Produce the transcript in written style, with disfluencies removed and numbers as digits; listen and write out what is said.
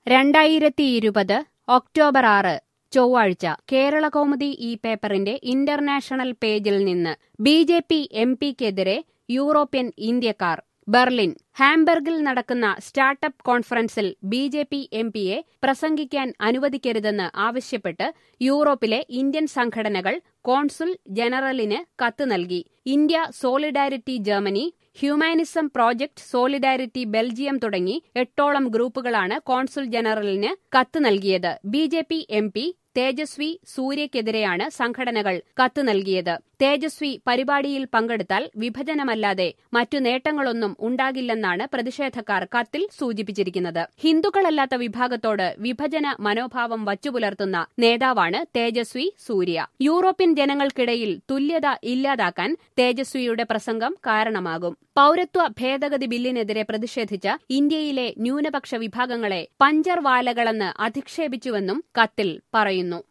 2020 October 6 ചൊവ്വാഴ്ച കേരളകൗമുദി ഈ പേപ്പറിന്റെ ഇന്റർനാഷണൽ പേജിൽ നിന്ന് ബി.ജെ.പി. എം.പിക്കെതിരെ യൂറോപ്യൻ ഇന്ത്യക്കാർ. ബെർലിൻ. ഹാംബർഗിൽ നടക്കുന്ന സ്റ്റാർട്ടപ്പ് കോൺഫറൻസിൽ ബി.ജെ.പി. എം.പിയെ പ്രസംഗിക്കാൻ അനുവദിക്കരുതെന്ന് ആവശ്യപ്പെട്ട് യൂറോപ്പിലെ ഇന്ത്യൻ സംഘടനകൾ കോൺസുൽ ജനറലിന് കത്ത് നൽകി. India solidarity Germany, humanism project solidarity Belgium തുടങ്ങി 8ഓളം ഗ്രൂപ്പുകളാണ് കോൺസുൽ ജനറലിന് കത്ത് നൽകിയത്. ബി.ജെ.പി. എം.പി തേജസ്വി സൂര്യക്കെതിരെയാണ് സംഘടനകൾ കത്ത് നൽകിയത്. തേജസ്വി പരിപാടിയിൽ പങ്കെടുത്താൽ വിഭജനമല്ലാതെ മറ്റു നേട്ടങ്ങളൊന്നും ഉണ്ടാകില്ലെന്നാണ് പ്രതിഷേധക്കാർ കത്തിൽ സൂചിപ്പിച്ചിരിക്കുന്നത്. ഹിന്ദുക്കളല്ലാത്ത വിഭാഗത്തോട് വിഭജന മനോഭാവം വച്ചുപുലർത്തുന്ന നേതാവാണ് തേജസ്വി സൂര്യ. യൂറോപ്യൻ ജനങ്ങൾക്കിടയിൽ തുല്യത ഇല്ലാതാക്കാൻ തേജസ്വിയുടെ പ്രസംഗം കാരണമാകും. പൌരത്വ ഭേദഗതി ബില്ലിനെതിരെ പ്രതിഷേധിച്ച ഇന്ത്യയിലെ ന്യൂനപക്ഷ വിഭാഗങ്ങളെ പഞ്ചർവാലകളെന്ന് അധിക്ഷേപിച്ചുവെന്നും കത്തിൽ പറയുന്നു.